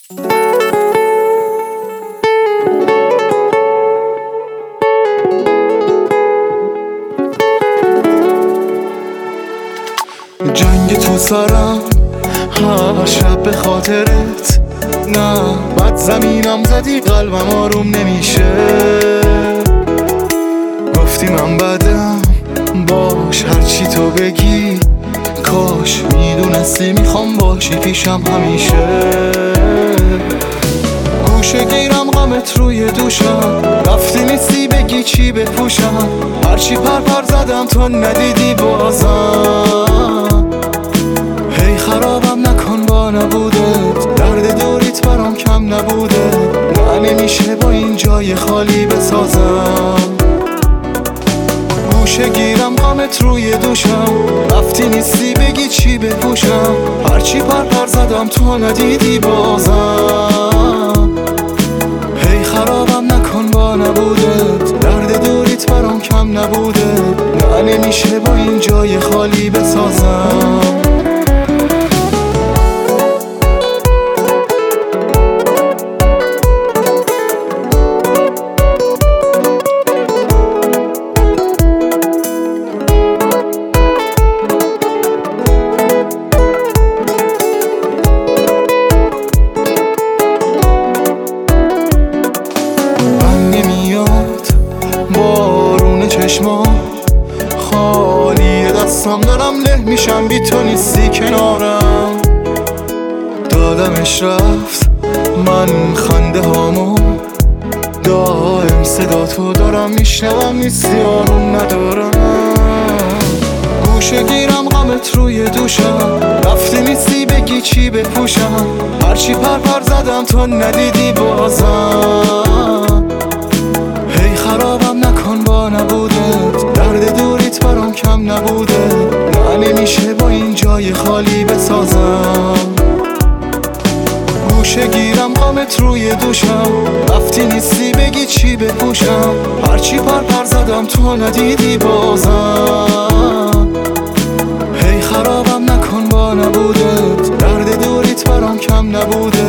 جنگ تو سرم هر شب به خاطرت، نه بد زمینم زدی قلبم آروم نمیشه. گفتی من بدم باش هرچی تو بگی، کاش میدونستی میخوام باشی پیشم همیشه. گوشه گیرم غمت روی دوشم، رفتی نیستی بگی چی بپوشم. هرچی پر زدم تو ندیدی بازم. هی خرابم نکن با نبودت، درد دوریت برام کم نبوده. نه نمیشه با این جای خالی بسازم. گوشه گیرم غمت روی دوشم، رفتی نیستی بگی چی بپوشم. هرچی پر زدم تو ندیدی بازم. هی خرابم نکن با نبودت، درد دوریت برام کم نبوده. نه نمیشه با این جای خالی بسازم. بارون چشمام خالی دستم، دارم له میشم بی تو نیستی کنارم. دادمش رفت من خنده هامو، دائم صدا تو دارم میشنوم نیستی آروم ندارم. گوشه گیرم غمت روی دوشم، رفتی نیستی بگی چی بپوشم. هرچی پر زدم تو ندیدی بازم. هی خرابم نکن با نبودت، درد دوریت برام کم نبوده. نه نمیشه با این جای خالی بسازم. گوشه گیرم غمت روی دوشم، رفتی نیستی بگی چی بپوشم. هرچی پر زدم تو ندیدی بازم. هی خرابم نکن با نبودت، درد دوریت برام کم نبوده.